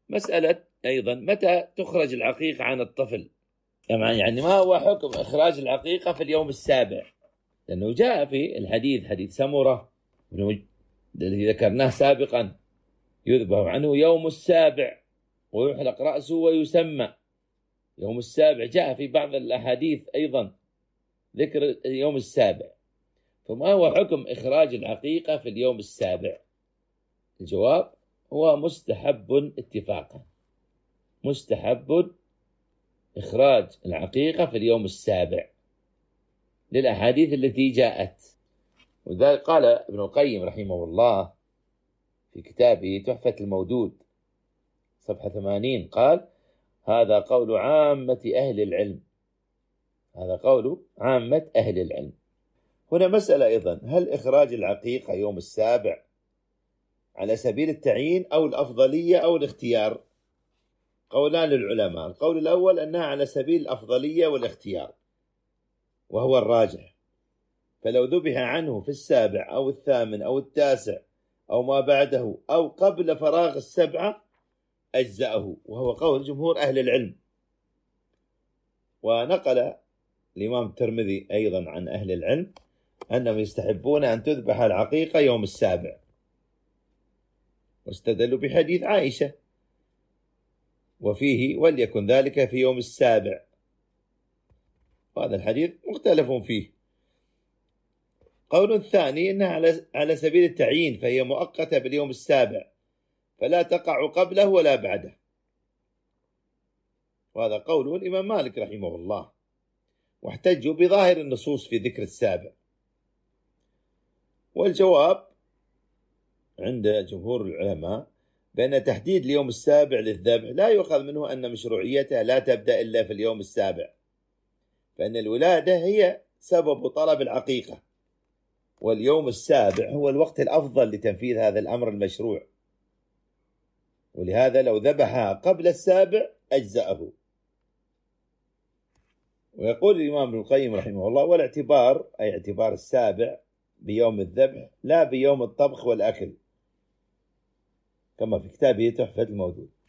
مسألة أيضا متى تخرج العقيقة عن الطفل؟ يعني ما هو حكم إخراج العقيقة في اليوم السابع؟ لأنه جاء في الحديث حديث سمرة الذي ذكرناه سابقا، يذبح عنه يوم السابع ويحلق رأسه ويسمى. يوم السابع جاء في بعض الأحاديث أيضا ذكر اليوم السابع، فما هو حكم إخراج العقيقة في اليوم السابع؟ الجواب هو مستحب اتفاقا، مستحب إخراج العقيقة في اليوم السابع للأحاديث التي جاءت. ولذلك قال ابن القيم رحمه الله في كتابه تحفة المودود صفحة 80، قال: هذا قول عامة أهل العلم، هذا قول عامة أهل العلم. هنا مسألة أيضا، هل إخراج العقيقة يوم السابع على سبيل التعيين أو الأفضلية أو الاختيار؟ قولان للعلماء. القول الأول أنها على سبيل الأفضلية والاختيار، وهو الراجح، فلو ذبح عنه في السابع أو الثامن أو التاسع أو ما بعده أو قبل فراغ السبعة أجزأه، وهو قول جمهور أهل العلم. ونقل الإمام الترمذي أيضا عن أهل العلم أنهم يستحبون أن تذبح العقيقة يوم السابع، واستدلوا بحديث عائشة وفيه: وليكن ذلك في يوم السابع. وهذا الحديث مختلف فيه. قول ثاني أنها على سبيل التعيين، فهي مؤقتة باليوم السابع فلا تقع قبله ولا بعده، وهذا قوله الإمام مالك رحمه الله، واحتجوا بظاهر النصوص في ذكر السابع. والجواب عند جمهور العلماء بأن تحديد اليوم السابع للذبح لا يؤخذ منه أن مشروعيتها لا تبدأ إلا في اليوم السابع، فإن الولادة هي سبب طلب العقيقة، واليوم السابع هو الوقت الأفضل لتنفيذ هذا الأمر المشروع، ولهذا لو ذبحها قبل السابع أجزأه. ويقول الإمام ابن القيم رحمه الله: والاعتبار أي اعتبار السابع بيوم الذبح لا بيوم الطبخ والأكل، كما في كتابه تحفة المودود.